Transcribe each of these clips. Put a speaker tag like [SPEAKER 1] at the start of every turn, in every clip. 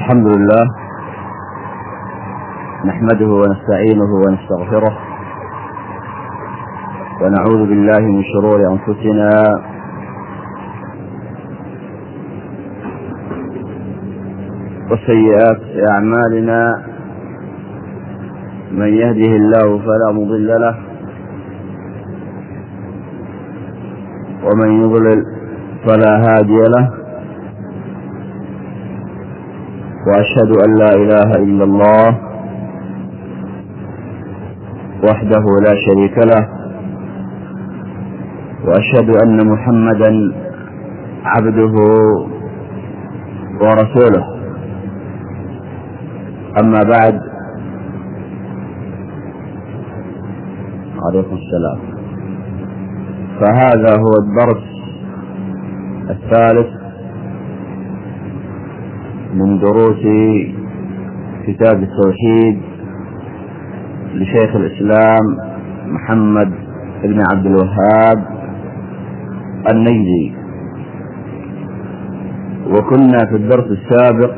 [SPEAKER 1] الحمد لله نحمده ونستعينه ونستغفره ونعوذ بالله من شرور أنفسنا وسيئات أعمالنا. من يهده الله فلا مضل له ومن يضلل فلا هادي له، وأشهد أن لا إله إلا الله وحده لا شريك له، وأشهد أن محمدا عبده ورسوله. أما بعد، عليكم السلام. فهذا هو الدرس الثالث من دروس كتاب التوحيد لشيخ الإسلام محمد بن عبد الوهاب النجدي. وكنا في الدرس السابق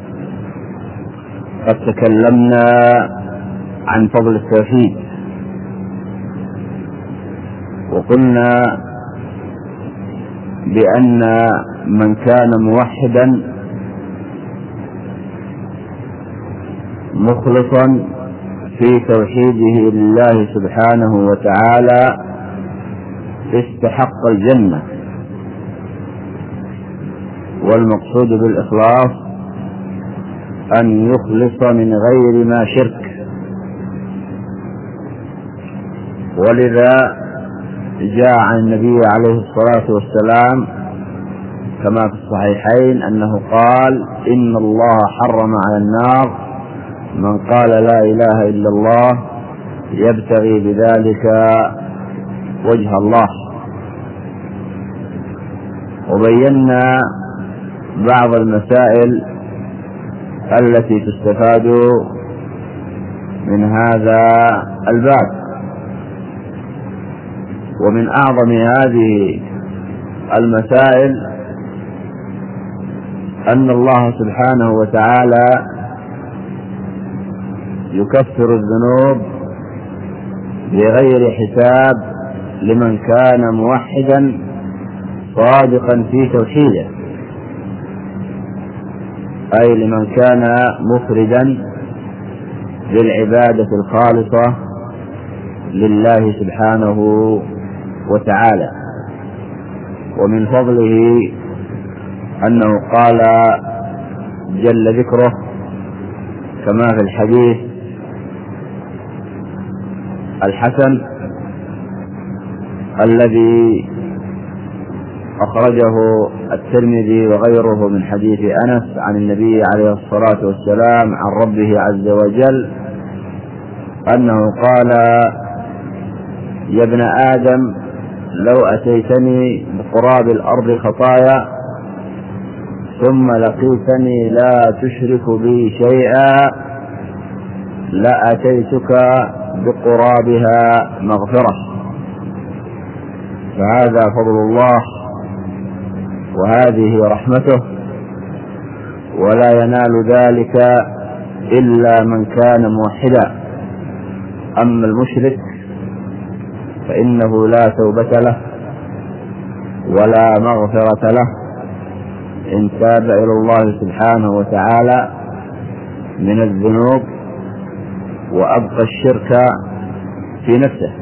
[SPEAKER 1] قد تكلمنا عن فضل التوحيد، وقلنا بأن من كان موحدا مخلصا في توحيده لله سبحانه وتعالى استحق الجنة. والمقصود بالإخلاص أن يخلص من غير ما شرك. ولذا جاء عن النبي عليه الصلاة والسلام كما في الصحيحين أنه قال: إن الله حرم على النار من قال لا إله إلا الله يبتغي بذلك وجه الله. وبينا بعض المسائل التي تستفاد من هذا الباب. ومن أعظم هذه المسائل أن الله سبحانه وتعالى يكفر الذنوب بغير حساب لمن كان موحدا صادقا في توحيده، أي لمن كان مفردا بالعبادة الخالصة لله سبحانه وتعالى. ومن فضله أنه قال جل ذكره كما في الحديث الحسن الذي أخرجه الترمذي وغيره من حديث أنس عن النبي عليه الصلاة والسلام عن ربه عز وجل أنه قال: يا ابن آدم، لو أتيتني بقراب الأرض خطايا ثم لقيتني لا تشرك بي شيئا لأتيتك بقرابها مغفرة. فهذا فضل الله وهذه رحمته، ولا ينال ذلك إلا من كان موحدا. أما المشرك فإنه لا توبة له ولا مغفرة له إن تاب إلى الله سبحانه وتعالى من الذنوب وأبقى الشرك في نفسه،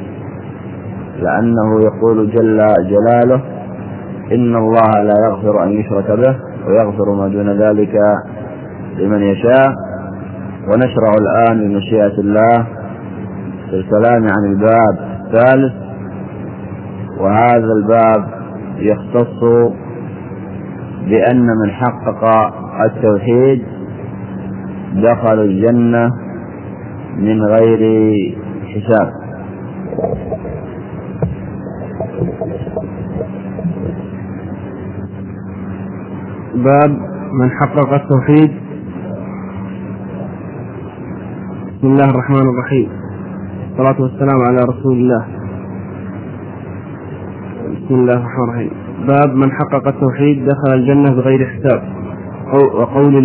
[SPEAKER 1] لأنه يقول جل جلاله: إن الله لا يغفر أن يشرك به ويغفر ما دون ذلك لمن يشاء. ونشرع الآن بمشيئة الله في الكلام عن الباب الثالث، وهذا الباب يختص بأن من حقق التوحيد دخل الجنة من غير حساب.
[SPEAKER 2] باب من حقق التوحيد. بسم الله الرحمن الرحيم، والصلاة والسلام على رسول الله. بسم الله الرحمن الرحيم. باب من حقق التوحيد دخل الجنة بغير حساب. وقول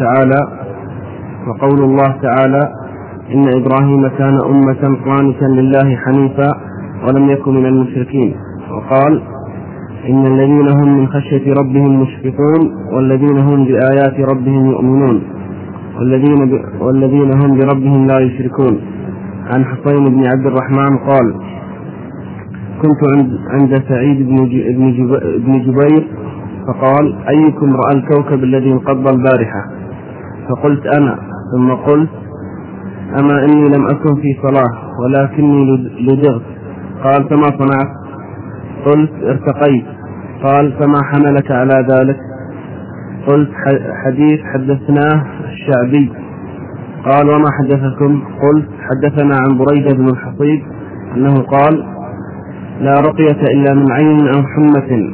[SPEAKER 2] الله تعالى إن إبراهيم كان أمة قانتا لله حنيفا ولم يكن من المشركين. وقال إن الذين هم من خشية ربهم مشفقون والذين هم بآيات ربهم يؤمنون والذين هم بربهم لا يشركون. عن حسين بن عبد الرحمن قال كنت عند سعيد بن جبير فقال أيكم رأى الكوكب الذي انقض البارحة؟ فقلت أنا، ثم قلت أما إني لم أكن في صلاة ولكني لدغت. قال فما صنعت؟ قلت ارتقيت. قال فما حملك على ذلك؟ قلت حديث حدثناه الشعبي. قال وما حدثكم؟ قلت حدثنا عن بريدة بن الحصيب أنه قال لا رقية إلا من عين أو حمة.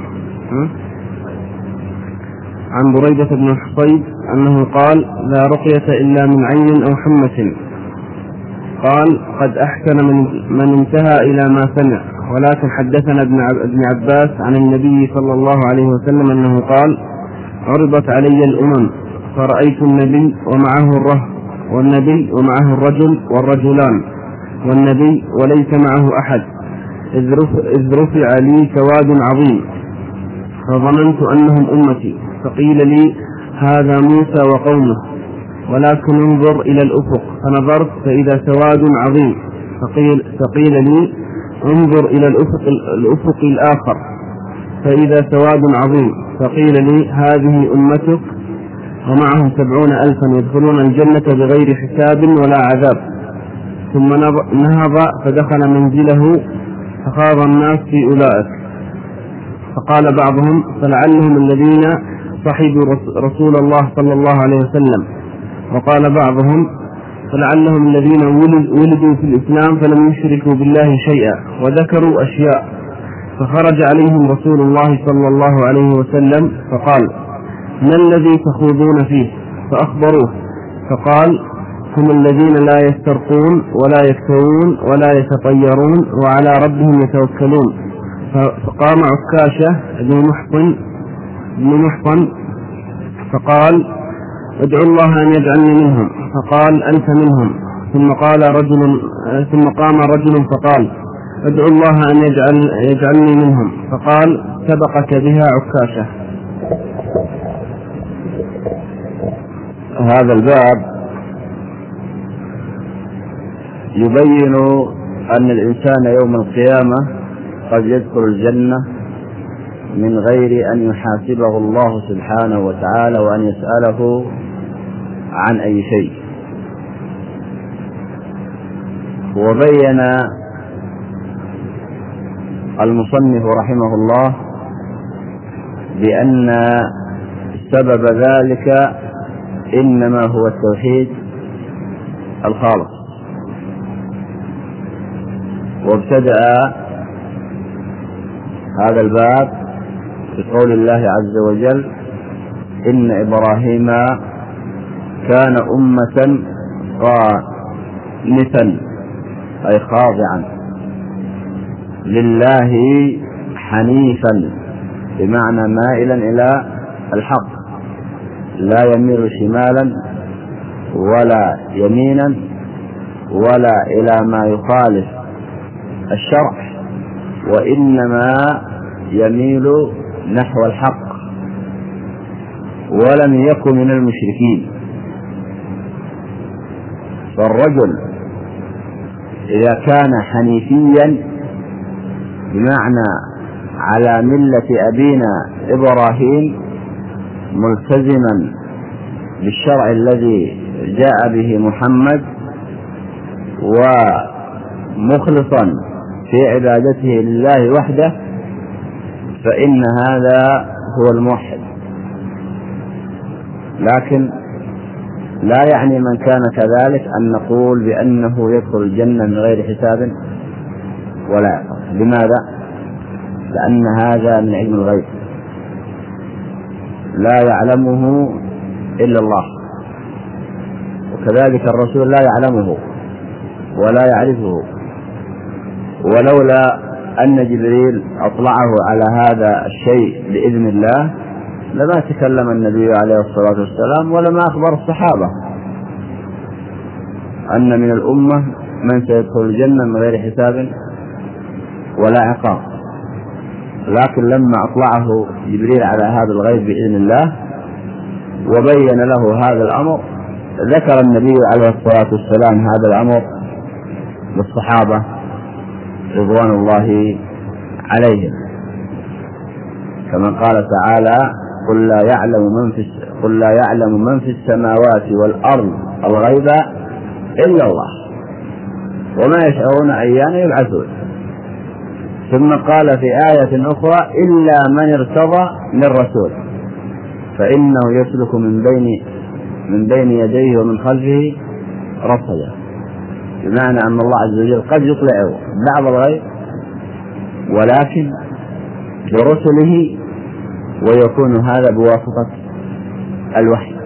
[SPEAKER 2] عن بريدة بن الحصيب أنه قال لا رقية إلا من عين أو حمة. قال قد أحسن من انتهى إلى ما سمع. ولكن حدثنا ابن عباس عن النبي صلى الله عليه وسلم أنه قال عرضت علي الأمم فرأيت النبي ومعه الرهط والنبي ومعه الرجل والرجلان والنبي وليس معه أحد إذ رفع لي سواد عظيم فظننت أنهم أمتي فقيل لي هذا موسى وقومه ولكن انظر إلى الأفق فنظرت فإذا سواد عظيم فقيل لي انظر إلى الأفق الآخر فإذا سواد عظيم فقيل لي هذه أمتك ومعهم 70,000 يدخلون الجنة بغير حساب ولا عذاب. ثم نهض فدخل منزله فخاض الناس في أولئك فقال بعضهم فلعلهم الذين صحبوا رسول الله صلى الله عليه وسلم. وقال بعضهم فلعلهم الذين ولدوا في الإسلام فلم يشركوا بالله شيئا وذكروا أشياء. فخرج عليهم رسول الله صلى الله عليه وسلم فقال ما الذي تخوضون فيه؟ فأخبروه فقال هم الذين لا يسترقون ولا يكتوون ولا يتطيرون وعلى ربهم يتوكلون. فقام عكاشة بن محصن فقال ادعو الله أن يجعلني منهم. فقال أنت منهم. ثم قام رجل فقال ادعو الله أن يجعلني منهم. فقال سبقك بها عكاشة.
[SPEAKER 1] هذا الباب يبين أن الإنسان يوم القيامة قد يدخل الجنة من غير أن يحاسبه الله سبحانه وتعالى وأن يسأله عن أي شيء. وبين المصنف رحمه الله بأن سبب ذلك إنما هو التوحيد الخالص. وابتدأ هذا الباب بقول الله عز وجل إن إبراهيم كان أمة قانتا أي خاضعا لله حنيفا بمعنى مائلا إلى الحق لا يميل شمالا ولا يمينا ولا إلى ما يخالف الشرع وإنما يميل نحو الحق ولم يكن من المشركين. فالرجل إذا كان حنيفيا بمعنى على ملة أبينا إبراهيم ملتزما بالشرع الذي جاء به محمد ومخلصا في عبادته لله وحده فإن هذا هو الموحد. لكن لا يعني من كان كذلك أن نقول بأنه يدخل الجنة من غير حساب ولا عقاب. لماذا؟ لأن هذا من علم الغيب لا يعلمه إلا الله، وكذلك الرسول لا يعلمه ولا يعرفه. ولولا أن جبريل أطلعه على هذا الشيء بإذن الله لما تكلم النبي عليه الصلاة والسلام ولما أخبر الصحابة أن من الأمة من سيدخل الجنة من غير حساب ولا عقاب. لكن لما أطلعه جبريل على هذا الغيب بإذن الله وبين له هذا الأمر، ذكر النبي عليه الصلاة والسلام هذا الأمر للصحابة رضوان الله عليهم، كما قال تعالى: قل لا يعلم من في السماوات والأرض الغيب إلا الله وما يشعرون أيان يبعثون. ثم قال في آية أخرى: إلا من ارتضى من رسول فإنه يسلك من بين يديه ومن خلفه رصدا، بمعنى أن الله عز وجل قد يطلعه بعض الغيب ولكن برسله، ويكون هذا بواسطة الوحي.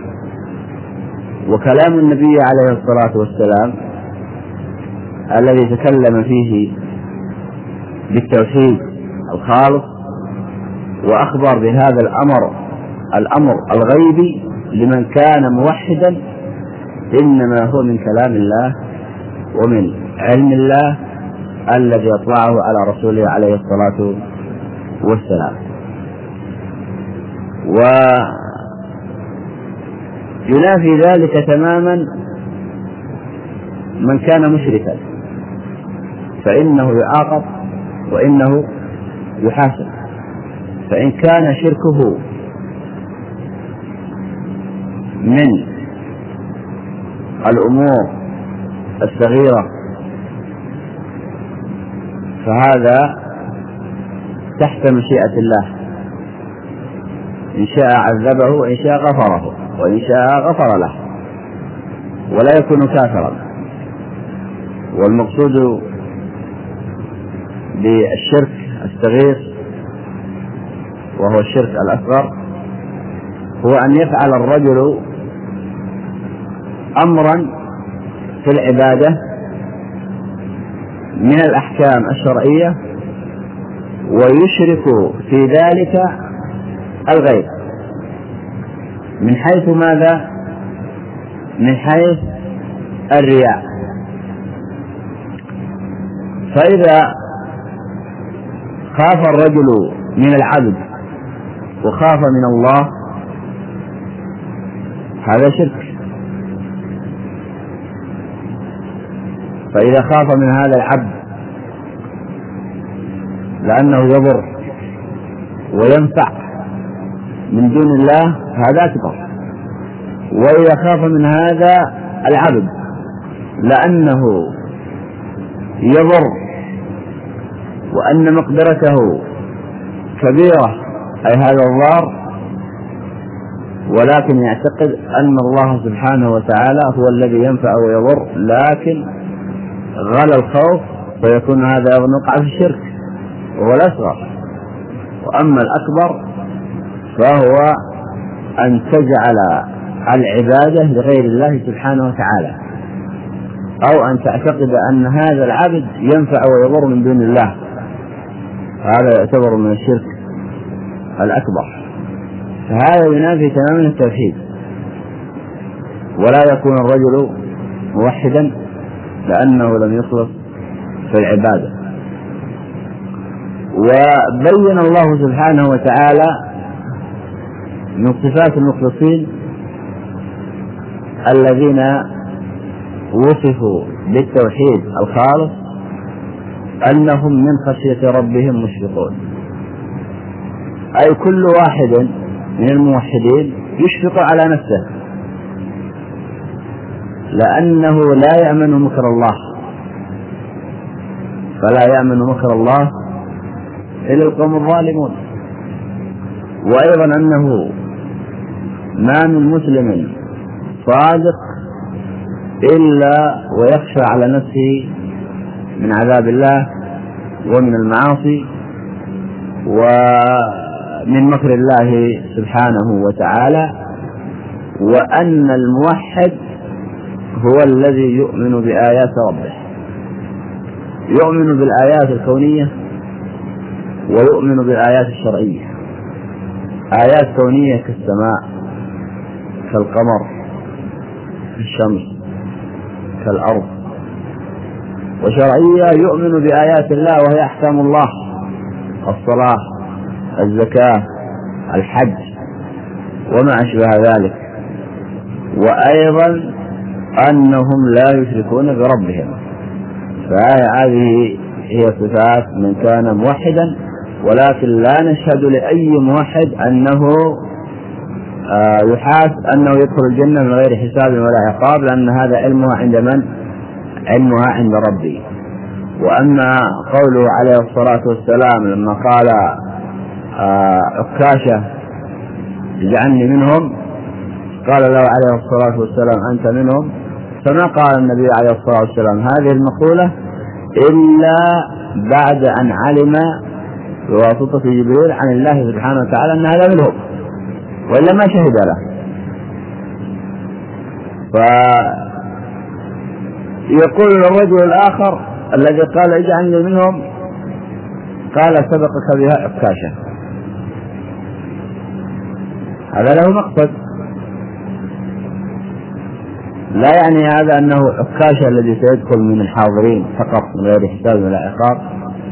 [SPEAKER 1] وكلام النبي عليه الصلاة والسلام الذي تكلم فيه بالتوحيد الخالص وأخبر بهذا الأمر الغيبي لمن كان موحدا، إنما هو من كلام الله ومن علم الله الذي أطلعه على رسوله عليه الصلاة والسلام. وينافي ذلك تماما من كان مشركا، فإنه يعاقب وإنه يحاسب. فإن كان شركه من الأمور الصغيرة فهذا تحت مشيئة الله، إن شاء عذبه وإن شاء غفره وإن شاء غفر له ولا يكون كافرا. والمقصود بالشرك الصغير وهو الشرك الأصغر هو أن يفعل الرجل أمرا في العبادة من الأحكام الشرعية ويشرك في ذلك الغير، من حيث ماذا؟ من حيث الرياء. فإذا خاف الرجل من العبد وخاف من الله هذا شرك. فإذا خاف من هذا العبد لأنه يضر وينفع من دون الله هذا أكبر. وإذا خاف من هذا العبد لأنه يضر وأن مقدرته كبيرة أي هذا الضار، ولكن يعتقد أن الله سبحانه وتعالى هو الذي ينفع ويضر، لكن غلى الخوف فيكون هذا يقع في الشرك وهو الأصغر. وأما الأكبر فهو أن تجعل العبادة لغير الله سبحانه وتعالى، أو أن تعتقد أن هذا العبد ينفع ويضر من دون الله، هذا يعتبر من الشرك الأكبر. فهذا ينافي تماما التوحيد، ولا يكون الرجل موحدا لأنه لم يخلص في العبادة. وبين الله سبحانه وتعالى من صفات المخلصين الذين وصفوا بالتوحيد الخالص أنهم من خشية ربهم مشفقون، أي كل واحد من الموحدين يشفق على نفسه لأنه لا يأمن مكر الله، فلا يأمن مكر الله إلا القوم الظالمون. وأيضا أنه ما من مسلم صادق إلا ويخشى على نفسه من عذاب الله ومن المعاصي ومن مكر الله سبحانه وتعالى، وأن الموحد هو الذي يؤمن بآيات ربه، يؤمن بالآيات الكونية ويؤمن بالآيات الشرعية. آيات كونية كالسماء، كالقمر، كالشمس، كالأرض، وشرعية يؤمن بآيات الله وهي أحكام الله: الصلاة، الزكاة، الحج، وما أشبه ذلك. وأيضا أنهم لا يشركون بربهم. فهذه هي صفات من كان موحدا، ولكن لا نشهد لأي موحد أنه يحاس أنه يدخل الجنة من غير حساب ولا عقاب، لأن هذا علمها عند من؟ علمها عند ربي. وأما قوله عليه الصلاة والسلام لما قال عكاشة اجعلني منهم، قال له عليه الصلاة والسلام أنت منهم، فما قال النبي عليه الصلاة والسلام هذه المقولة إلا بعد أن علم بواسطة جبريل عن الله سبحانه وتعالى أن هذا منهم، وإلا ما شهد له. فيقول الرجل الآخر الذي قال اجعلني منهم، قال سبقك بها عكاشة. هذا له مقصد، لا يعني هذا أنه عكاشة الذي سيدخل من الحاضرين فقط من غير حساب ولا عقاب،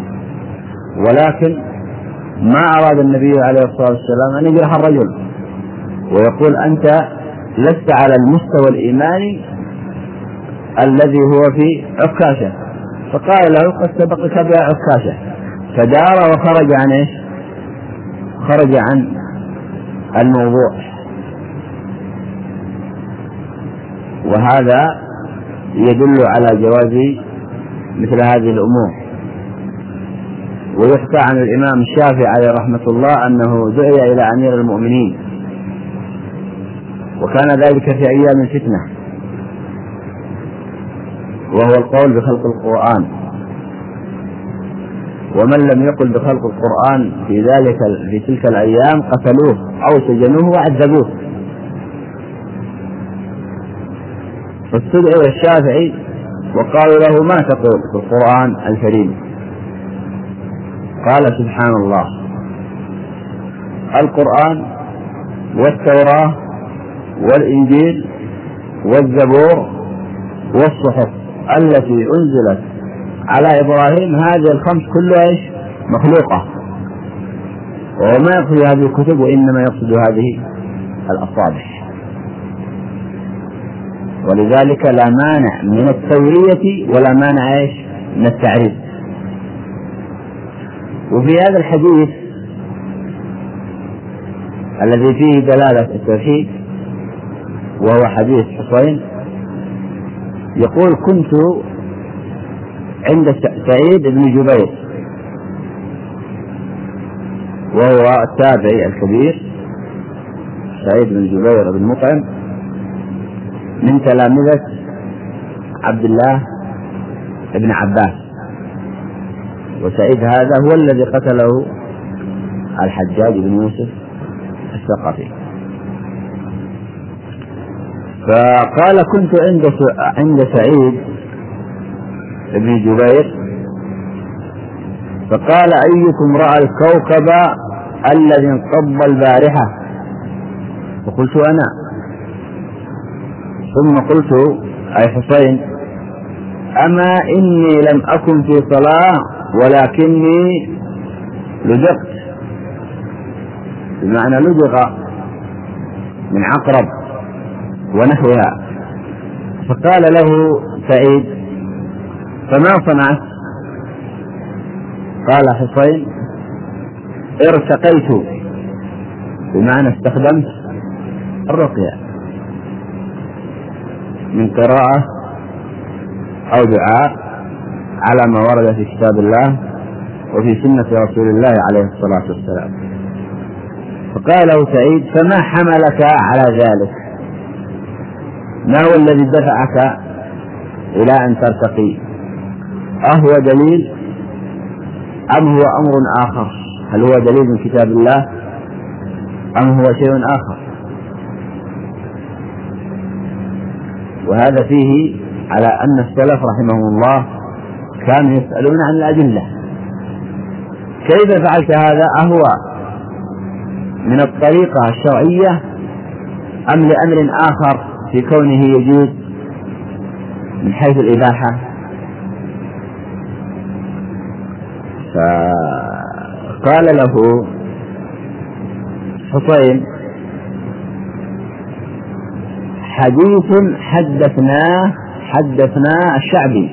[SPEAKER 1] ولكن ما أراد النبي عليه الصلاة والسلام أن يجرح الرجل ويقول أنت لست على المستوى الإيماني الذي هو في عكاشة، فقال له قد سبقك بها عكاشة، فدار وخرج عن إيش؟ خرج عن الموضوع. وهذا يدل على جواز مثل هذه الأمور. ويحكى عن الإمام الشافعي عليه رحمة الله أنه دعي إلى أمير المؤمنين، وكان ذلك في أيام الفتنة، وهو القول بخلق القرآن. ومن لم يقل بخلق القرآن في تلك الأيام قتلوه أو سجنوه وعذبوه. فاستدعي الشافعي وقالوا له ما تقول في القرآن الكريم؟ قال سبحان الله، القرآن والتوراة والإنجيل والزبور والصحف التي أنزلت على إبراهيم هذه الخمس كلها إيش؟ مخلوقة، وما يقصد هذه الكتب وإنما يقصد هذه الأصابع. ولذلك لا مانع من التورية ولا مانع إيش؟ من التعريف. وفي هذا الحديث الذي فيه دلالة التوحيد وهو حديث حسين، يقول كنت عند سعيد بن جبير، وهو التابعي الكبير سعيد بن جبير بن مطعم من تلامذة عبد الله بن عباس، وسعيد هذا هو الذي قتله الحجاج بن يوسف الثقفي. فقال كنت عند سعيد بن جبير فقال أيكم رأى الكوكب الذي انقض البارحة؟ فقلت أنا. ثم قلت أي حسين أما إني لم أكن في صلاة ولكني لدغت، بمعنى لدغ من عقرب ونحوها. فقال له سعيد فما صنعت؟ قال حسين ارتقيت، بمعنى استخدمت الرقية من قراءة أو دعاء على ما ورد في كتاب الله وفي سنة رسول الله عليه الصلاة والسلام. فقال له سعيد فما حملك على ذلك؟ ما هو الذي دفعك إلى أن ترتقي؟ أهو دليل أم هو أمر آخر؟ هل هو دليل من كتاب الله أم هو شيء آخر؟ وهذا فيه على أن السلف رحمهم الله كانوا يسألون عن الأدلة. كيف فعلت هذا؟ أهو من الطريقة الشرعية أم لأمر آخر في كونه يجوز من حيث الإباحة؟ فقال له حسين: حديث حدثنا الشعبي،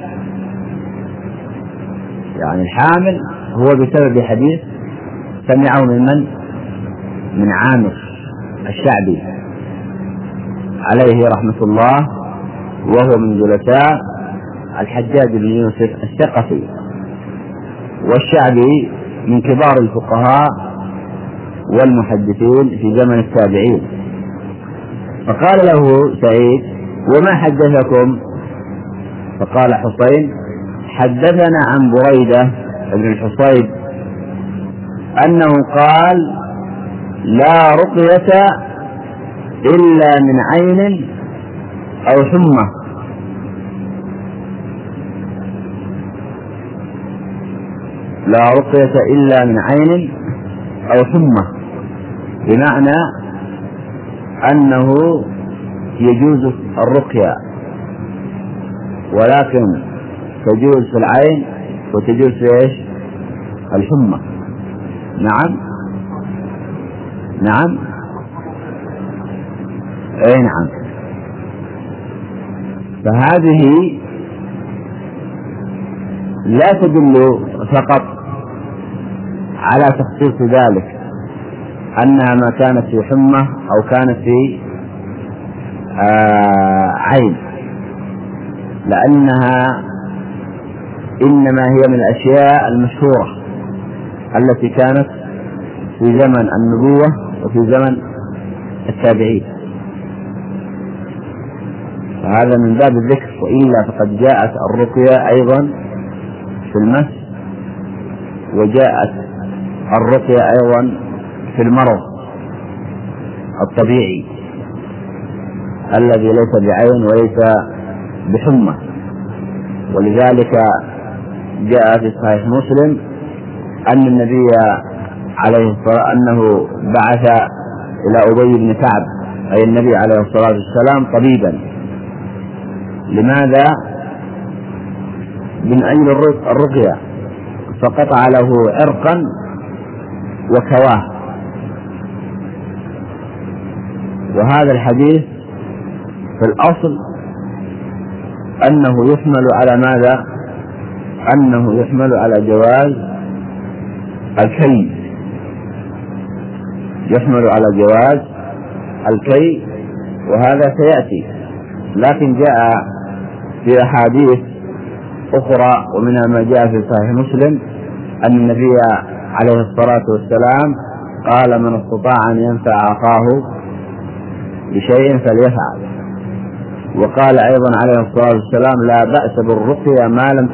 [SPEAKER 1] يعني الحامل هو بسبب حديث سمعه من عامر الشعبي عليه رحمة الله، وهو من جلساء الحجاج بن يوسف الثقفي، والشعبي من كبار الفقهاء والمحدثين في زمن التابعين. فقال له سعيد: وما حدثكم؟ فقال حسين: حدثنا عن بريدة بن الحصيب أنه قال: لا رقية إلا من عين أو حمى. لا رقية إلا من عين أو حمى، بمعنى أنه يجوز الرقية، ولكن تجوز في العين وتجوز في ايش؟ الحمى. نعم اي نعم. فهذه لا تدل فقط على تخصيص ذلك أنها ما كانت في حمى أو كانت في عين، لأنها إنما هي من الأشياء المشهورة التي كانت في زمن النبوة وفي زمن التابعين، فهذا من باب الذكر. وإلا فقد جاءت الرقية أيضا في المس، وجاءت الرقية أيضا في المرض الطبيعي الذي ليس بعين وليس بحمى. ولذلك جاء في صحيح مسلم أن النبي عليه الصلاة أنه بعث إلى أبي بن كعب، أي النبي عليه الصلاة والسلام، طبيبا. لماذا؟ من أجل الرقية، فقطع له عرقا وكواه. وهذا الحديث في الأصل أنه يحمل على ماذا؟ أنه يحمل على جواز الكي، يحمل على جواز الكي، وهذا سيأتي. لكن جاء في أحاديث أخرى، ومنها ما جاء في صحيح مسلم أن النبي عليه الصلاة والسلام قال: من استطاع أن ينفع أخاه بشيء فليفعل. وقال أيضا عليه الصلاة والسلام: لا بأس بالرقية ما لم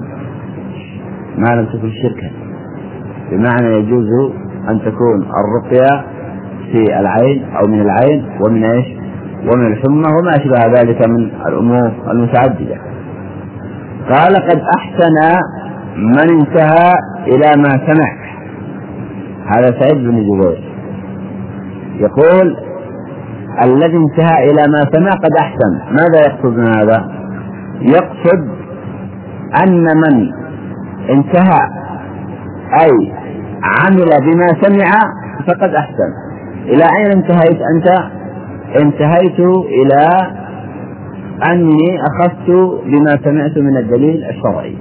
[SPEAKER 1] تكن شركا، بمعنى يجوز أن تكون الرقية في العين أو من العين ومن إيش؟ ومن الحمى وما أشبه ذلك من الأمور المتعددة. قال: قد أحسن من انتهى إلى ما سمع. هذا سعيد بن جبير يقول: الذي انتهى إلى ما سمع قد أحسن. ماذا يقصد من هذا؟ يقصد أن من انتهى أي عمل بما سمع فقد أحسن. إلى أين انتهيت أنت؟ انتهيت إلى أني أخذت بما سمعت من الدليل الشرعي.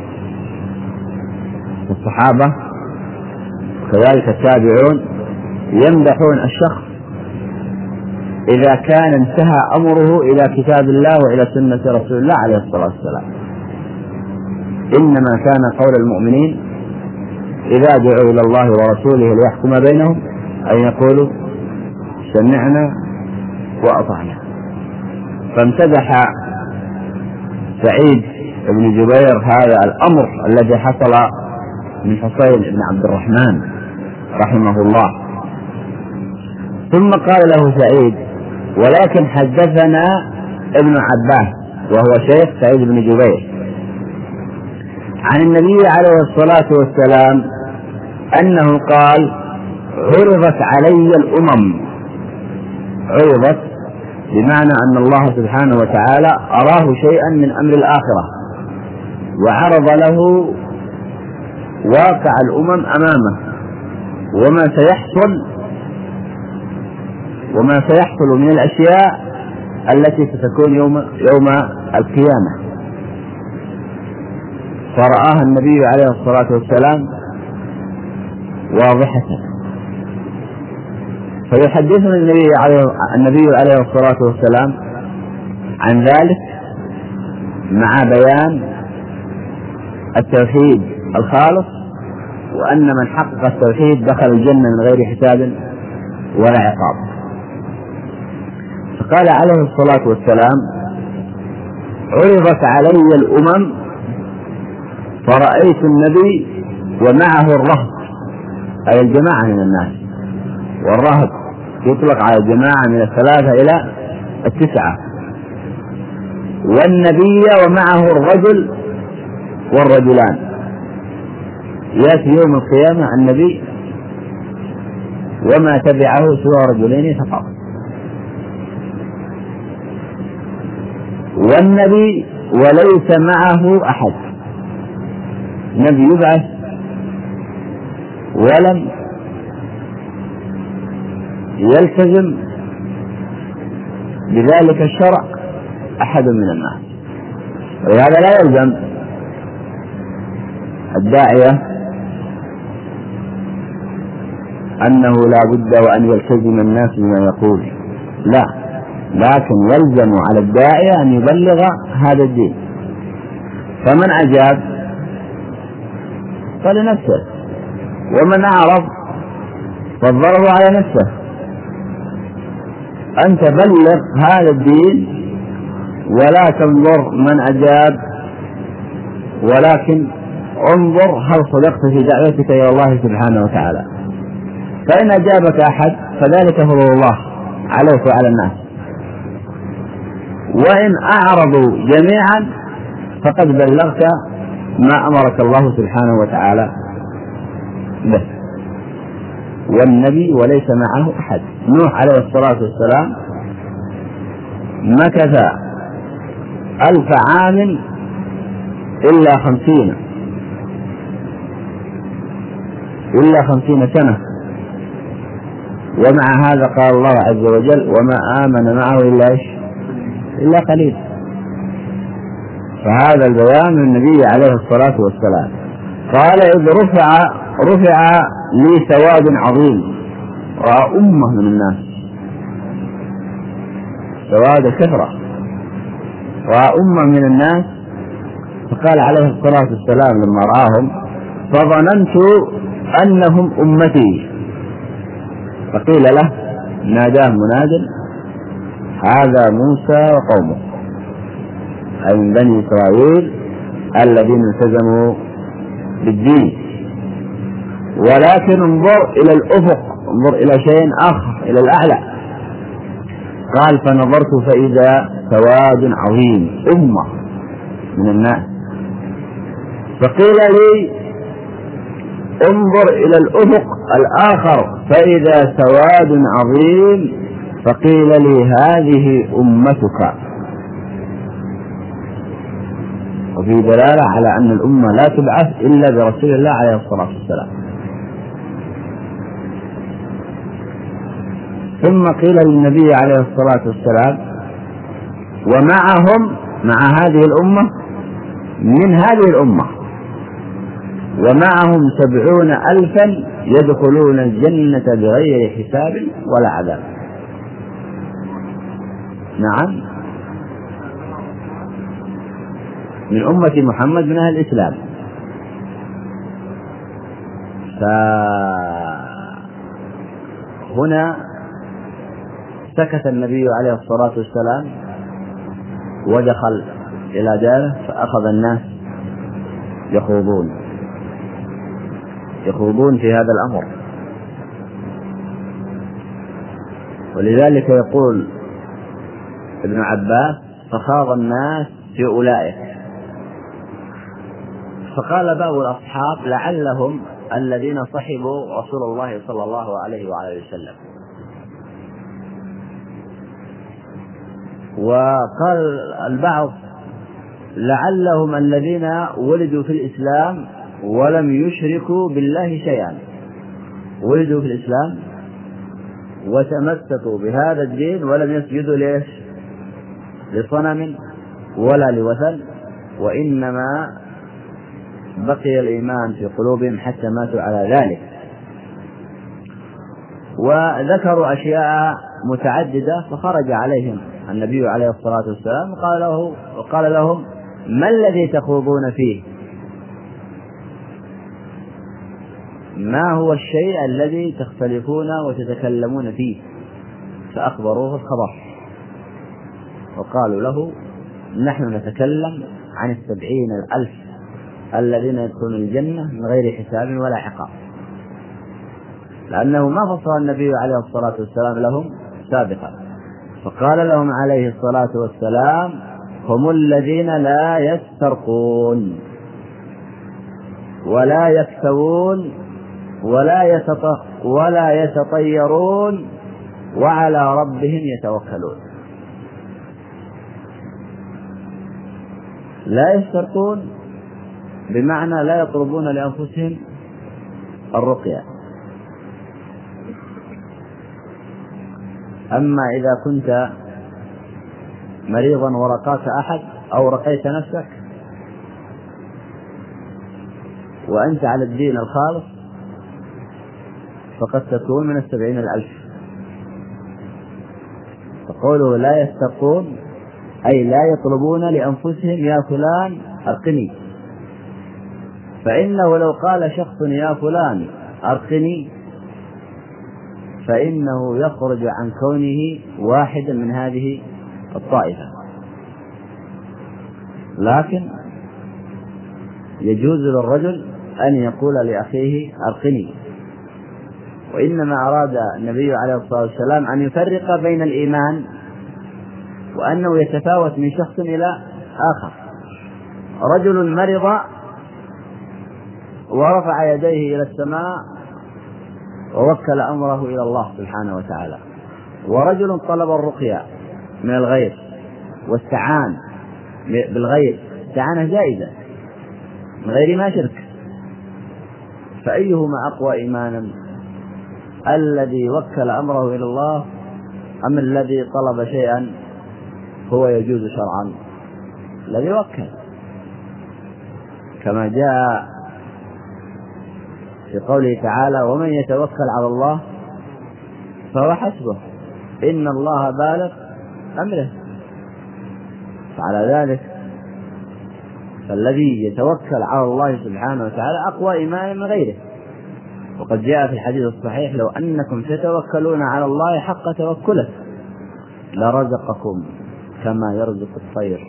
[SPEAKER 1] الصحابة وكذلك التابعون يمدحون الشخص إذا كان انتهى أمره إلى كتاب الله وإلى سنة رسول الله عليه الصلاة والسلام. إنما كان قول المؤمنين إذا دعوا إلى الله ورسوله ليحكم بينهم أن يقولوا سمعنا وأطعنا. فامتدح سعيد بن جبير هذا الأمر الذي حصل من حسين بن عبد الرحمن رحمه الله. ثم قال له سعيد: ولكن حدثنا ابن عباس، وهو شيخ سعيد بن جبير، عن النبي عليه الصلاة والسلام أنه قال: عرضت علي الأمم. عرضت بمعنى أن الله سبحانه وتعالى أراه شيئا من أمر الآخرة وعرض له واقع الأمم أمامه وما سيحصل من الأشياء التي ستكون يوم القيامة. فرآها النبي عليه الصلاة والسلام واضحة، فيحدثنا النبي عليه الصلاة والسلام عن ذلك مع بيان التوحيد الخالص، وأن من حقق التوحيد دخل الجنة من غير حساب ولا عقاب. فقال عليه الصلاة والسلام: عرضت علي الأمم فرأيت النبي ومعه الرهط، أي الجماعة من الناس، والرهط يطلق على الجماعة من 3 إلى 9، والنبي ومعه الرجل والرجلان. يأتي يوم القيامة النبي وما تبعه سوى رجلين فقط، والنبي وليس معه أحد. نبي يبعث ولم يلتزم بذلك الشرع أحد من الناس، ولهذا لا يلزم الداعية أنه لا بد وأن يلتزم الناس بما يقول، لا، لكن يلزم على الداعية أن يبلغ هذا الدين. فمن أجاب فلنفسه، ومن أعرض فالضرر على نفسه. أنت بلغ هذا الدين ولا تنظر من أجاب، ولكن انظر هل صدقت في دعوتك إلى الله سبحانه وتعالى. فإن أجابك أحد فذلك فضل الله عليك وعلى الناس، وإن أعرضوا جميعا فقد بلغت ما أمرك الله سبحانه وتعالى به. والنبي وليس معه أحد. نوح عليه الصلاة والسلام مكث 1000 عام إلا 50 سنة، ومع هذا قال الله عز وجل: وما آمن معه إلا قليل. فهذا البيان من النبي عليه الصلاة والسلام. قال: إذ رفع لي سواد عظيم، رأى أمة من الناس، سواد كثرة، رأى أمة من الناس. فقال عليه الصلاة والسلام لما رآهم: فظننت أنهم أمتي. فقيل له، ناداه مناد: هذا موسى وقومه، أي من بني إسرائيل الذين التزموا بالدين. ولكن انظر إلى الأفق، انظر إلى شيء آخر، إلى الأعلى. قال: فنظرت فإذا سواد عظيم، أمة من الناس. فقيل لي: انظر إلى الأفق الآخر فإذا سواد عظيم. فقيل لي: هذه أمتك. وفي دلالة على أن الأمة لا تبعث إلا برسول الله عليه الصلاة والسلام. ثم قيل للنبي عليه الصلاة والسلام: ومعهم، مع هذه الأمة، من هذه الأمة، ومعهم 70,000 يدخلون الجنة بغير حساب ولا عذاب. نعم، من أمة محمد من أهل الإسلام. فهنا سكت النبي عليه الصلاة والسلام ودخل إلى داره، فأخذ الناس يخوضون في هذا الأمر. ولذلك يقول ابن عباس: فخاض الناس في أولئك. فقال بعض الأصحاب: لعلهم الذين صحبوا رسول الله صلى الله عليه وآله وسلم. وقال البعض لعلهم الذين ولدوا في الإسلام ولم يشركوا بالله شيئا، ولدوا في الإسلام وتمسكوا بهذا الدين ولم يسجدوا ليش؟ لصنم ولا لوثن، وإنما بقي الإيمان في قلوبهم حتى ماتوا على ذلك. وذكروا أشياء متعددة، فخرج عليهم النبي عليه الصلاة والسلام وقال لهم: ما الذي تخوضون فيه؟ ما هو الشيء الذي تختلفون وتتكلمون فيه؟ فأخبروه الخبر وقالوا له: نحن نتكلم عن 70,000 الذين يدخلون الجنة من غير حساب ولا عقاب، لأنه ما فصل النبي عليه الصلاة والسلام لهم سابقا، فقال لهم عليه الصلاة والسلام: هم الذين لا يسترقون ولا يكتوون ولا يتطيرون وعلى ربهم يتوكلون. لا يسترقون بمعنى لا يطلبون لأنفسهم الرقية. أما إذا كنت مريضا ورقاك أحد أو رقيت نفسك وأنت على الدين الخالص فقد تكون من 70,000. فقوله لا يسترقون أي لا يطلبون لأنفسهم: يا فلان أرقني. فإنه لو قال شخص: يا فلان أرقني، فإنه يخرج عن كونه واحدا من هذه الطائفة، لكن يجوز للرجل أن يقول لأخيه: أرقني. وإنما أراد النبي عليه الصلاة والسلام أن يفرق بين الإيمان وأنه يتفاوت من شخص إلى آخر. رجل مرض ورفع يديه إلى السماء ووكل أمره إلى الله سبحانه وتعالى، ورجل طلب الرقية من الغير واستعان بالغير استعانة جائزة من غير ما شرك، فأيهما أقوى إيمانا؟ الذي وكل أمره إلى الله أم الذي طلب شيئا هو يجوز شرعا؟ الذي وكل، كما جاء في قوله تعالى: ومن يتوكل على الله فهو حسبه إن الله بالغ أمره. فعلى ذلك فالذي يتوكل على الله سبحانه وتعالى أقوى إيمانا من غيره. وقد جاء في الحديث الصحيح: لو أنكم تتوكلون على الله حق توكله لرزقكم كما يرزق الطير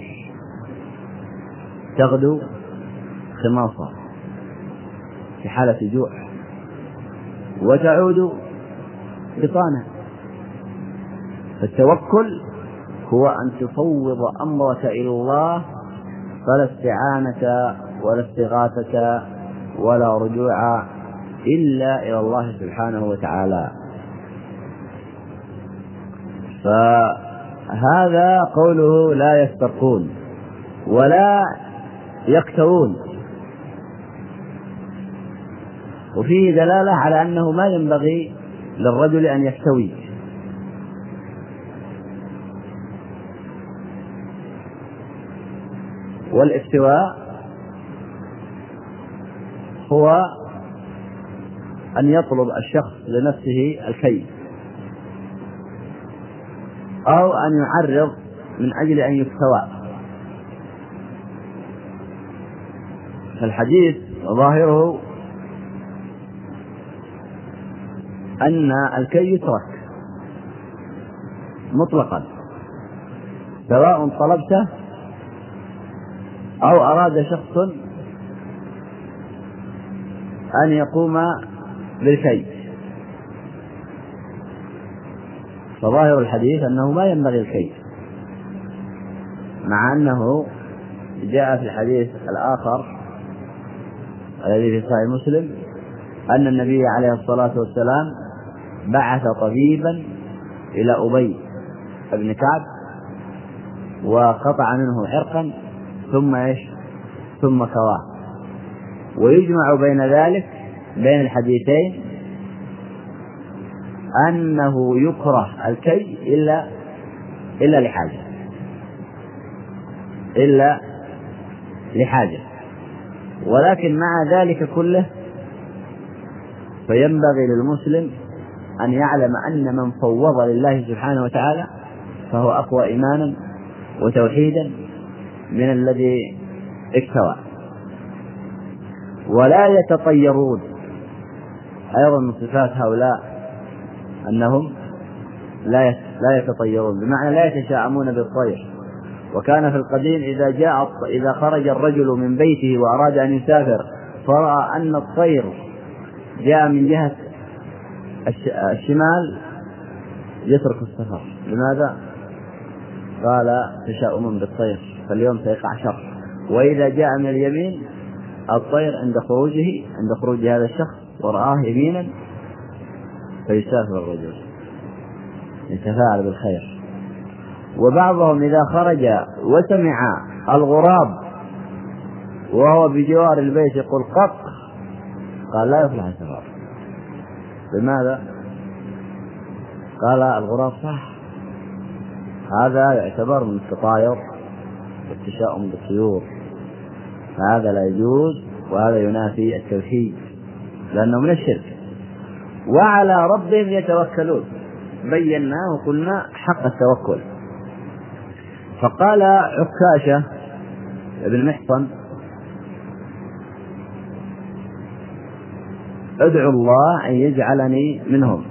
[SPEAKER 1] تغدو خماصا في حالة جوع وتعود بطانا. فالتوكل هو أن تفوض أمرك إلى الله، فلا استعانة ولا استغاثة ولا رجوع إلا إلى الله سبحانه وتعالى. فهذا قوله لا يسترقون ولا يكتوون، وفيه دلالة على أنه ما ينبغي للرجل أن يكتوي، والاكتواء هو أن يطلب الشخص لنفسه الكي أو أن يعرض من أجل أن يكتوى. فالحديث ظاهره أن الكي يترك مطلقا، سواء طلبته أو أراد شخص أن يقوم بالكي. فظاهر الحديث أنه ما ينبغي الكي، مع أنه جاء في الحديث الآخر الذي في صحيح مسلم أن النبي عليه الصلاة والسلام بعث طبيبا إلى أبي بن كعب وقطع منه عرقا ثم كواه. ويجمع بين ذلك بين الحديثين أنه يكره الكي إلا لحاجة. ولكن مع ذلك كله فينبغي للمسلم أن يعلم أن من فوض لله سبحانه وتعالى فهو أقوى إيمانا وتوحيدا من الذي اكتوى. ولا يتطيرون. أيضا من صفات هؤلاء أنهم لا يتطيرون، بمعنى لا يتشاءمون بالطير. وكان في القديم إذا خرج الرجل من بيته وأراد أن يسافر فرأى أن الطير جاء من جهة الشمال يترك السفر. لماذا؟ قال تشاؤم بالطير فاليوم سيقع شر. وإذا جاء من اليمين الطير عند خروج هذا الشخص ورآه يمينا فيسافر الرجل يتفاعل بالخير. وبعضهم إذا خرج وسمع الغراب وهو بجوار البيت يقول قط قال لا يفلح السفر. لماذا؟ قال الغراب صح، هذا يعتبر من التطاير والتشاؤم بالطيور، فهذا لا يجوز وهذا ينافي التوحيد لأنه من الشرك. وعلى ربهم يتوكلون، بينا وقلنا حق التوكل. فقال عكاشة بن محصن ادعو الله أن يجعلني منهم.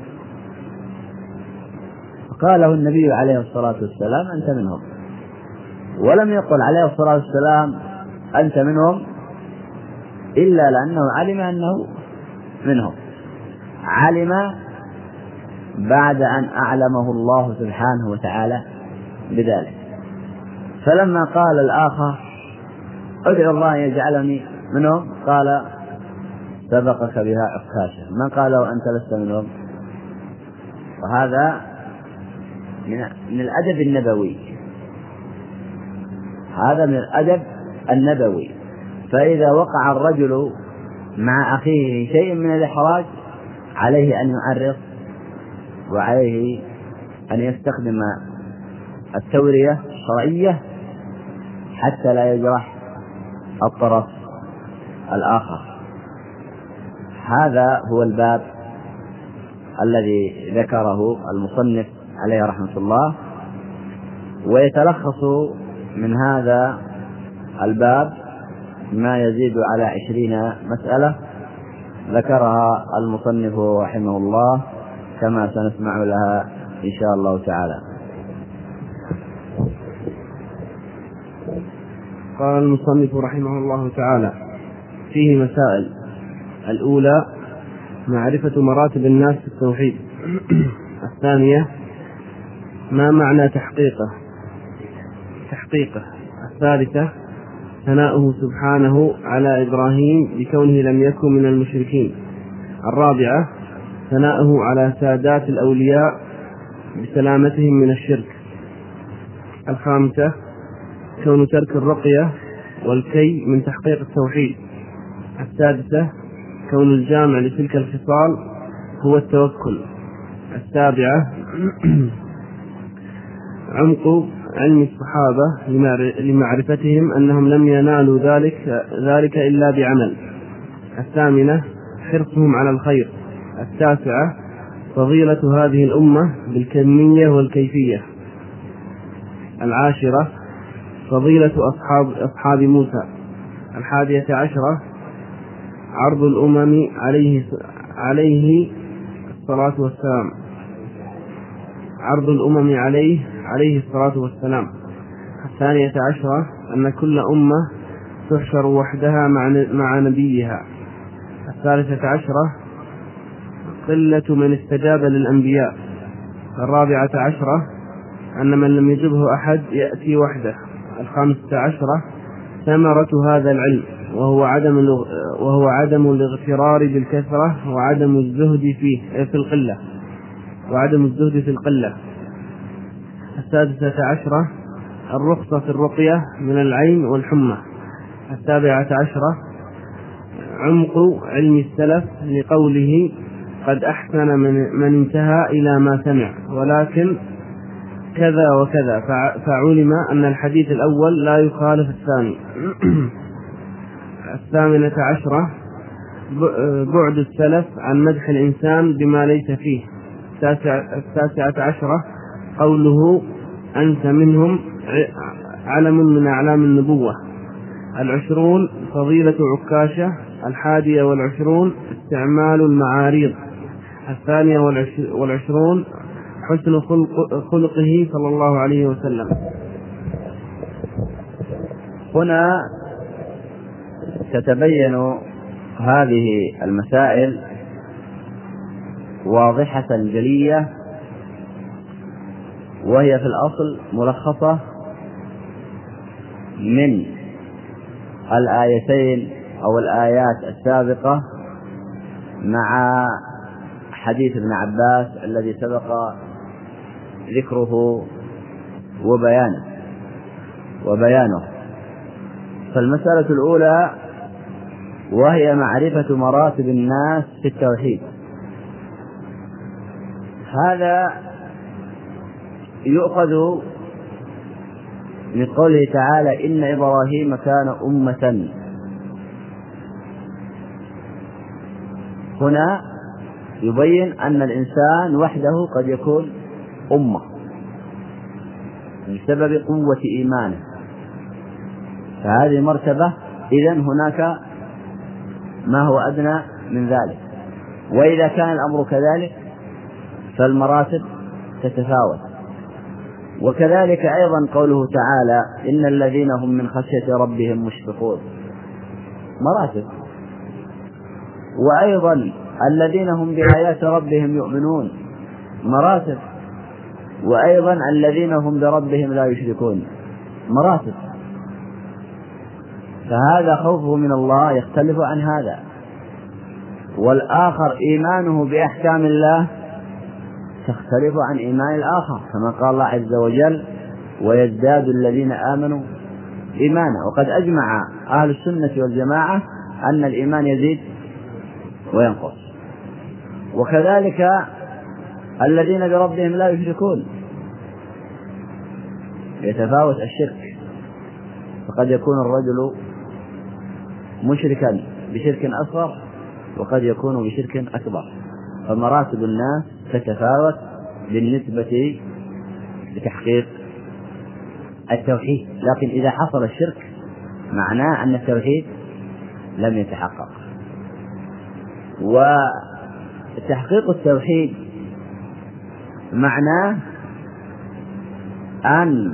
[SPEAKER 1] فقاله النبي عليه الصلاة والسلام أنت منهم، ولم يقل عليه الصلاة والسلام أنت منهم إلا لأنه علم أنه منهم، علم بعد أن أعلمه الله سبحانه وتعالى بذلك. فلما قال الآخر ادعو الله أن يجعلني منهم قال سبقك بها عكاشة، ما قالوا أنت لست منهم. وهذا من الأدب النبوي، هذا من الأدب النبوي. فإذا وقع الرجل مع أخيه شيء من الإحراج عليه أن يعرض وعليه أن يستخدم التورية الشرعية حتى لا يجرح الطرف الآخر. هذا هو الباب الذي ذكره المصنف عليه رحمة الله. ويتلخص من هذا الباب ما يزيد على 20 مسألة ذكرها المصنف رحمه الله كما سنسمع لها إن شاء الله تعالى.
[SPEAKER 2] قال المصنف رحمه الله تعالى فيه مسائل. الأولى معرفة مراتب الناس في التوحيد. الثانية ما معنى تحقيقه. الثالثة ثناؤه سبحانه على إبراهيم بكونه لم يكن من المشركين. الرابعة ثناؤه على سادات الأولياء بسلامتهم من الشرك. الخامسة كون ترك الرقية والكي من تحقيق التوحيد. السادسة كون الجامع لتلك الخصال هو التوكل. السابعة عمق علم الصحابة لمعرفتهم أنهم لم ينالوا ذلك إلا بعمل. الثامنة حرصهم على الخير. التاسعة فضيلة هذه الأمة بالكمية والكيفية. العاشرة فضيلة أصحاب موسى. 11 عرض الأمم عليه الصلاة والسلام. عليه الصلاة والسلام. 12 أن كل أمة تحشر وحدها مع نبيها. 13 قلة من استجاب للأنبياء. 14 أن من لم يجبه أحد يأتي وحده. 15 ثمرة هذا العلم، وهو عدم الاغترار بالكثرة وعدم الزهد في القلة. السادسة عشرة الرخصة في الرقية من العين والحمى. السابعة عشرة عمق علم السلف لقوله قد أحسن من انتهى إلى ما سمع ولكن كذا وكذا، فعلم أن الحديث الأول لا يخالف الثاني. الثامنة عشرة بعد السلف عن مدح الإنسان بما ليس فيه. التاسعة عشرة قوله أنت منهم علم من أعلام النبوة. 20 فضيلة عكاشة. 21 استعمال المعاريض. 22 حسن خلقه صلى الله عليه وسلم.
[SPEAKER 1] هنا تتبين هذه المسائل واضحة جلية، وهي في الأصل ملخصة من الآيتين أو الآيات السابقة مع حديث ابن عباس الذي سبق ذكره وبيانه. فالمسألة الأولى وهي معرفة مراتب الناس في التوحيد. هذا يؤخذ من قوله تعالى إن إبراهيم كان أمة. هنا يبين أن الإنسان وحده قد يكون أمة بسبب قوة إيمانه، فهذه مرتبة. إذن هناك ما هو أدنى من ذلك، وإذا كان الأمر كذلك فالمراتب تتفاوت. وكذلك أيضا قوله تعالى إن الذين هم من خشية ربهم مشفقون، مراتب. وأيضا الذين هم بآيات ربهم يؤمنون، مراتب. وأيضا الذين هم بربهم لا يشركون، مراتب. فهذا خوفه من الله يختلف عن هذا، والآخر إيمانه بأحكام الله تختلف عن إيمان الآخر، كما قال الله عز وجل ويزداد الذين آمنوا إيمانا. وقد أجمع أهل السنة والجماعة أن الإيمان يزيد وينقص. وكذلك الذين بربهم لا يشركون، يتفاوت الشرك، فقد يكون الرجل مشركا بشرك أصغر وقد يكون بشرك أكبر. فمراتب الناس تتفاوت بالنسبة لتحقيق التوحيد، لكن إذا حصل الشرك معناه أن التوحيد لم يتحقق. وتحقيق التوحيد معناه أن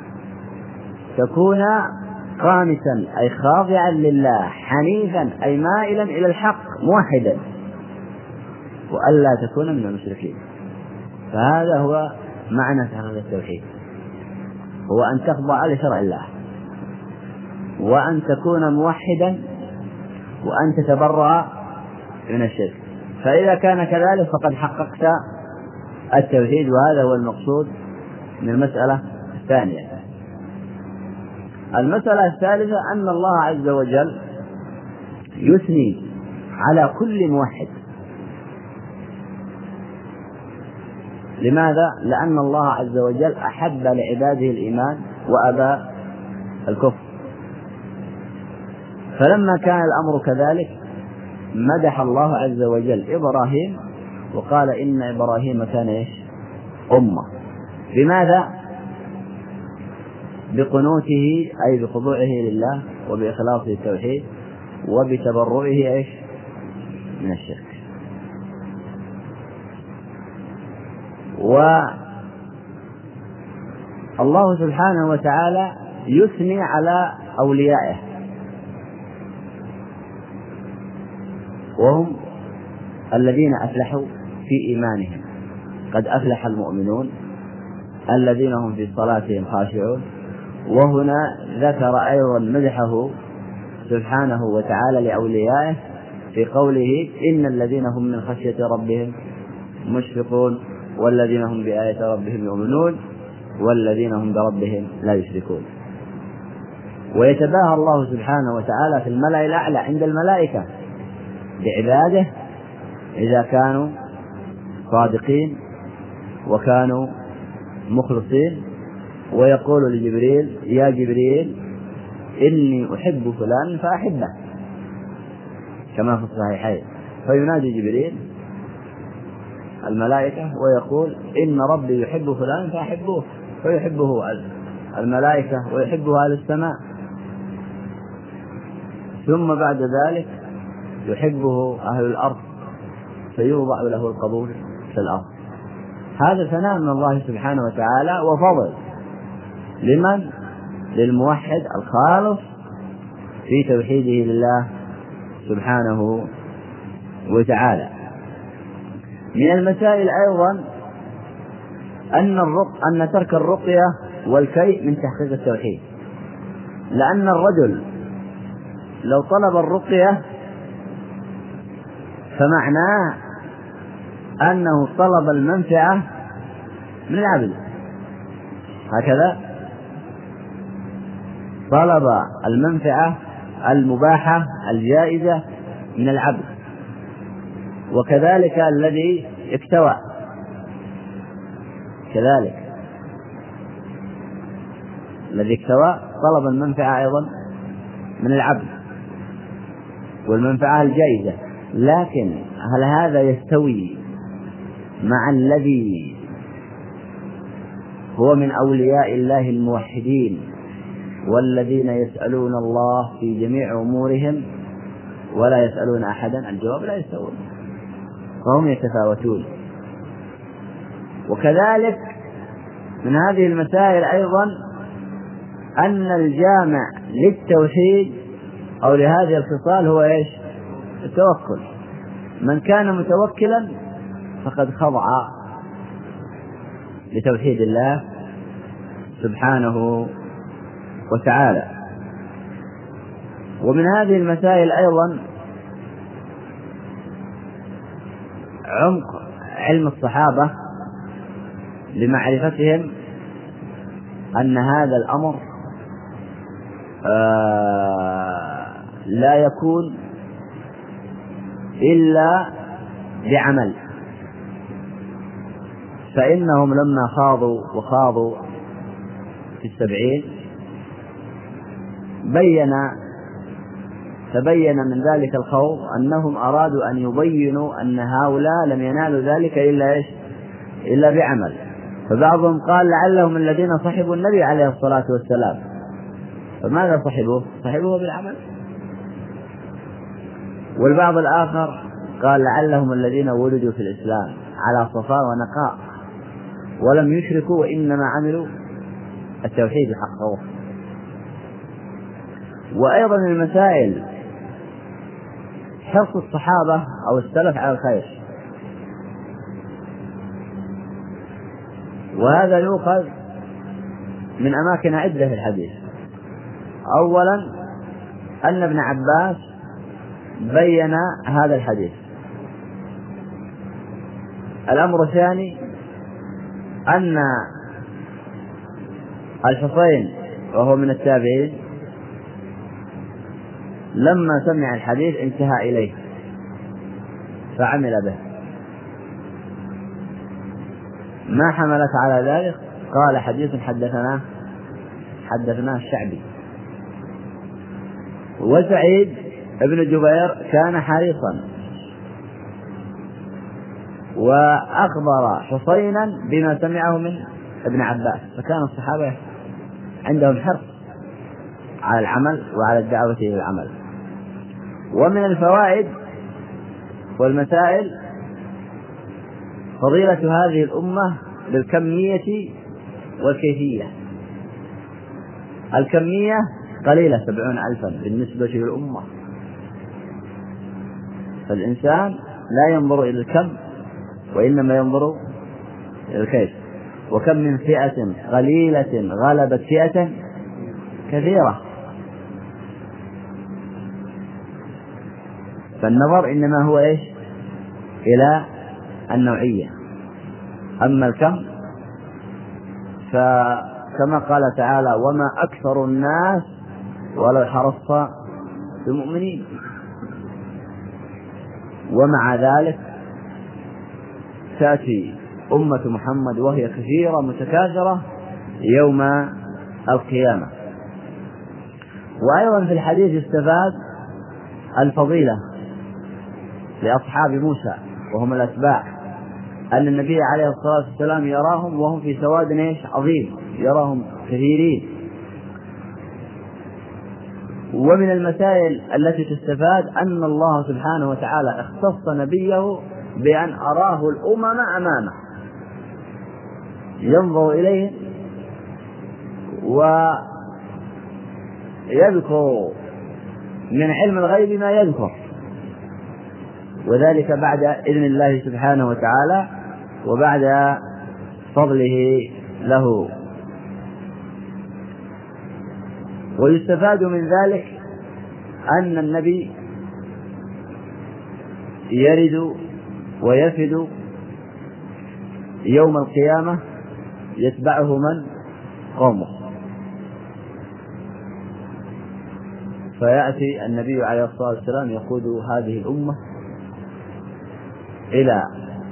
[SPEAKER 1] تكون قانتا أي خاضعا لله، حنيفا أي مائلا إلى الحق، موحدا، وألا تكون من المشركين. فهذا هو معنى هذا التوحيد، هو أن تخضع لشرع الله، وأن تكون موحدا، وأن تتبرأ من الشرك. فإذا كان كذلك فقد حققت التوحيد، وهذا هو المقصود من المسألة الثانية. المسألة الثالثة أن الله عز وجل يثني على كل موحد. لماذا؟ لأن الله عز وجل أحب لعباده الإيمان وأبى الكفر. فلما كان الأمر كذلك مدح الله عز وجل إبراهيم وقال إن إبراهيم كان أمة. بماذا؟ بقنوته أي بخضوعه لله وبإخلاصه التوحيد وبتبرؤه من الشرك. والله سبحانه وتعالى يثني على أوليائه، وهم الذين أفلحوا في إيمانهم. قد أفلح المؤمنون الذين هم في صلاتهم خاشعون وهنا ذكر أيضا مدحه سبحانه وتعالى لأوليائه في قوله إن الذين هم من خشية ربهم مشفقون والذين هم بآية ربهم يؤمنون والذين هم بربهم لا يشركون. ويتباهى الله سبحانه وتعالى في الملأ الأعلى عند الملائكة بعباده إذا كانوا صادقين وكانوا مخلصين، ويقول لجبريل يا جبريل إني أحب فلان فأحبه كما في الصحيحين، فينادي جبريل الملائكة ويقول إن ربي يحب فلان فأحبوه، فيحبه الملائكة ويحبه أهل السماء، ثم بعد ذلك يحبه أهل الأرض فيوضع له القبول في الأرض. هذا ثناء من الله سبحانه وتعالى وفضل لمن؟ للموحد الخالص في توحيده لله سبحانه وتعالى. من المسائل أيضا أن ترك الرقية والكي من تحقيق التوحيد، لأن الرجل لو طلب الرقية فمعناه أنه طلب المنفعة من العبد، هكذا طلب المنفعة المباحة الجائزة من العبد. وكذلك الذي اكتوى كذلك الذي اكتوى طلب المنفعة أيضا من العبد والمنفعة الجائزة. لكن هل هذا يستوي مع الذي هو من أولياء الله الموحدين والذين يسألون الله في جميع أمورهم ولا يسألون أحدا؟ الجواب لا يستوون، فهم يتفاوتون. وكذلك من هذه المسائل أيضا أن الجامع للتوحيد أو لهذه الخصال هو إيش؟ التوكل. من كان متوكلا فقد خضع لتوحيد الله سبحانه وتعالى. ومن هذه المسائل أيضا عمق علم الصحابة لمعرفتهم أن هذا الأمر لا يكون إلا بعمل، فإنهم لما خاضوا في 70 تبين من ذلك الخوض أنهم أرادوا أن يبينوا أن هؤلاء لم ينالوا ذلك إلا بعمل. فبعضهم قال لعلهم الذين صحبوا النبي عليه الصلاة والسلام، فماذا صحبوه بالعمل. والبعض الآخر قال لعلهم الذين ولدوا في الإسلام على صفاء ونقاء ولم يشركوا وإنما عملوا التوحيد حقه. وأيضا المسائل حرص الصحابة أو السلف على الخير، وهذا يؤخذ من أماكن عدة في الحديث. أولا أن ابن عباس بين هذا الحديث. الأمر الثاني أن الحسين وهو من التابعين لما سمع الحديث انتهى إليه فعمل به. ما حملت على ذلك؟ قال حديث حدثناه الشعبي. وسعيد ابن جبير كان حريصا وأخبر حسينا بما سمعه من ابن عباس، فكان الصحابة عندهم حرص على العمل وعلى الدعوة إلى العمل. ومن الفوائد والمسائل فضيلة هذه الأمة بالكمية والكيفية. الكمية قليلة 70,000 بالنسبة للأمة، فالإنسان لا ينظر إلى الكم وإنما ينظر إلى الكيف. وكم من فئة قليلة غلبت فئة كثيرة، فالنظر إنما هو إيش؟ إلى النوعية. أما الكم فكما قال تعالى: وما أكثر الناس ولو حرصت بمؤمنين. ومع ذلك تأتي أمة محمد وهي كثيرة متكاثرة يوم القيامة. وأيضا في الحديث استفاد الفضيلة لأصحاب موسى وهم الأتباع، أن النبي عليه الصلاة والسلام يراهم وهم في سواد عظيم، يراهم كثيرين. ومن المسائل التي تستفاد أن الله سبحانه وتعالى اختص نبيه بأن أراه الأمم أمامه ينظر إليهم ويذكر من علم الغيب ما يذكر، وذلك بعد إذن الله سبحانه وتعالى وبعد فضله له. ويستفاد من ذلك أن النبي يرد ويفد يوم القيامة يتبعه من؟ قومه. فيأتي النبي عليه الصلاة والسلام يقود هذه الأمة إلى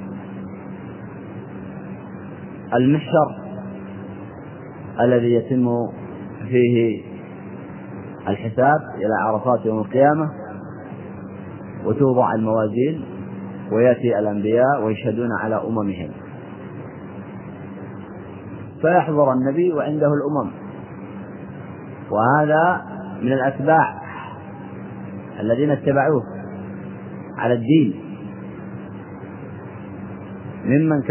[SPEAKER 1] المحشر الذي يتم فيه الحساب، إلى عرفات يوم القيامة، وتوضع الموازين ويأتي الأنبياء ويشهدون على أممهم، فيحضر النبي وعنده الأمم، وهذا من الأتباع الذين اتبعوه على الدين ممن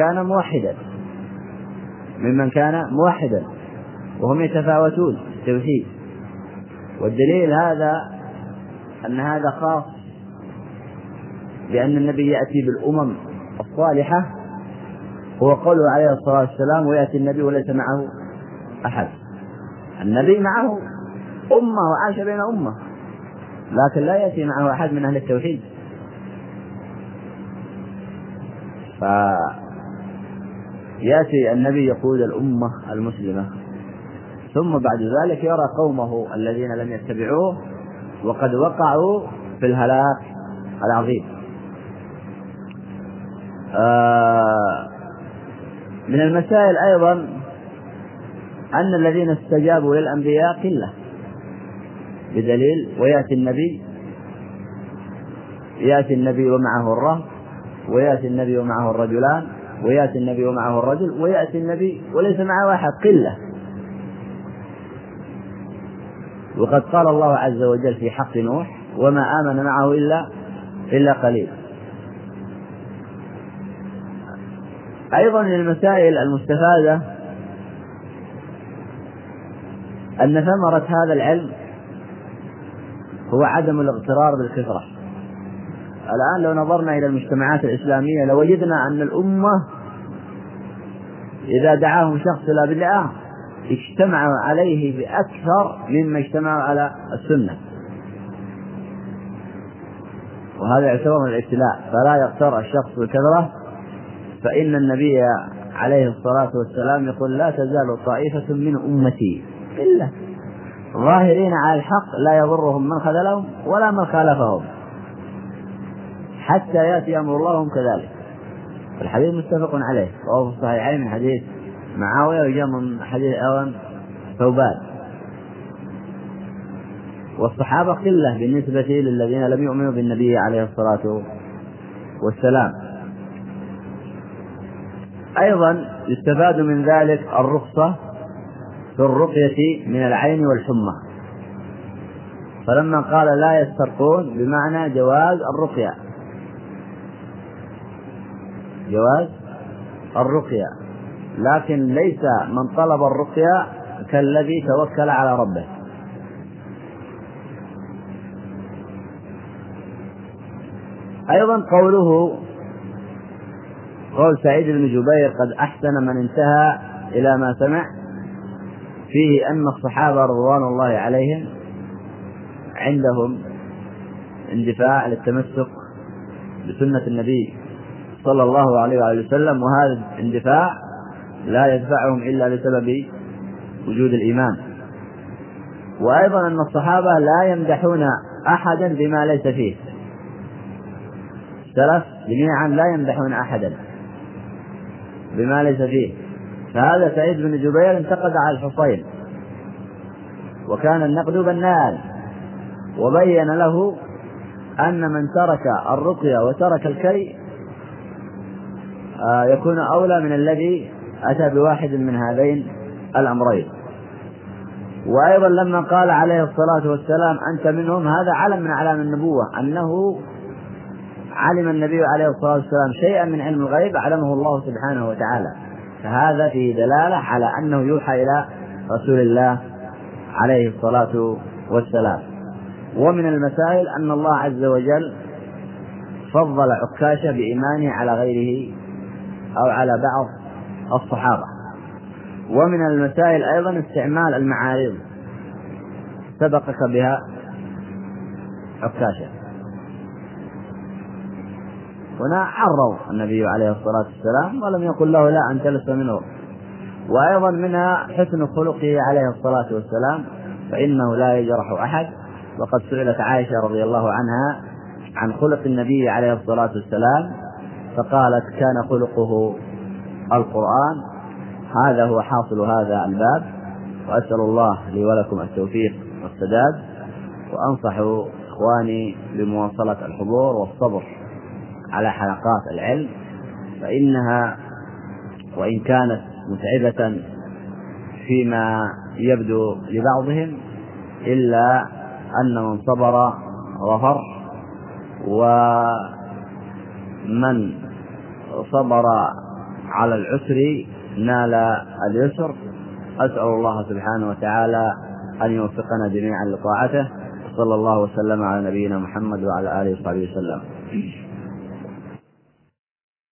[SPEAKER 1] كان موحدا وهم يتفاوتون في التوحيد. والدليل هذا أن هذا خاص بأن النبي يأتي بالأمم الصالحة، هو قوله عليه الصلاة والسلام: ويأتي النبي وليس معه أحد. النبي معه أمة وعاش بين أمة، لكن لا يأتي معه أحد من أهل التوحيد. فيأتي النبي يقود الأمة المسلمة، ثم بعد ذلك يرى قومه الذين لم يتبعوه وقد وقعوا في الهلاك العظيم. من المسائل أيضا أن الذين استجابوا للأنبياء قلة، بدليل: ويأتي النبي ومعه الرهط، ويأتي النبي ومعه الرجلان، ويأتي النبي ومعه الرجل، ويأتي النبي وليس معه أحد، قلة. وقد قال الله عز وجل في حق نوح: وما آمن معه إلا قليل. أيضا من المسائل المستفادة أن ثمرة هذا العلم هو عدم الاغترار بالكثرة. الآن لو نظرنا إلى المجتمعات الإسلامية لوجدنا أن الأمة إذا دعاهم شخص إلى بدعة اجتمعوا عليه بأكثر مما اجتمعوا على السنة، وهذا يعتبر من الابتلاء. فلا يغتر الشخص بالكثرة، فإن النبي عليه الصلاة والسلام يقول: لا تزال طائفة من أمتي إلا ظاهرين على الحق لا يضرهم من خذلهم ولا من خالفهم حتى يأتي أمر الله. هم كذلك. الحديث متفق عليه، وهو في الصحيحين من حديث معاوية وجاء من حديث أيضا ثوبان. والصحابة قلة بالنسبة للذين لم يؤمنوا بالنبي عليه الصلاة والسلام. أيضا يستفاد من ذلك الرخصة في الرقية من العين والحمى، فلما قال لا يسترقون بمعنى جواز الرقية، لكن ليس من طلب الرقية كالذي توكل على ربه. أيضا قول سعيد بن جبير: قد أحسن من انتهى إلى ما سمع، فيه أن الصحابة رضوان الله عليهم عندهم اندفاع للتمسك بسنة النبي صلى الله عليه وآله وسلم، وهذا الاندفاع لا يدفعهم إلا بسبب وجود الإيمان. وأيضا أن الصحابة لا يمدحون أحدا بما ليس فيه، السلف جميعا لا يمدحون أحدا بما ليس فيه. فهذا سعيد بن جبير انتقد على الحصين، وكان النقد بناء، وبين له أن من ترك الرقية وترك الكي يكون أولى من الذي أتى بواحد من هذين الأمرين. وأيضا لما قال عليه الصلاة والسلام أنت منهم، هذا علم من أعلام النبوة، أنه علم النبي عليه الصلاة والسلام شيئا من علم الغيب علمه الله سبحانه وتعالى، فهذا فيه دلالة على أنه يوحى إلى رسول الله عليه الصلاة والسلام. ومن المسائل أن الله عز وجل فضل عكاشة بإيمانه على غيره أو على بعض الصحابة. ومن المسائل أيضا استعمال المعارض سبقك بها عكاشة، هنا عرض النبي عليه الصلاة والسلام ولم يقل له لا أنت لست منه. وأيضا منها حسن خلقه عليه الصلاة والسلام، فإنه لا يجرح أحد. وقد سئلت عائشة رضي الله عنها عن خلق النبي عليه الصلاة والسلام فقالت كان خلقه القرآن. هذا هو حاصل هذا الباب، وأسأل الله لي ولكم التوفيق والسداد، وأنصح إخواني بمواصلة الحضور والصبر على حلقات العلم، فإنها وإن كانت متعبة فيما يبدو لبعضهم إلا أن من صبر ظفر، ومن صبر على العسر نال اليسر. أسأل الله سبحانه وتعالى أن يوفقنا جميعا لطاعته، صلى الله وسلم على نبينا محمد وعلى آله وصحبه وسلم.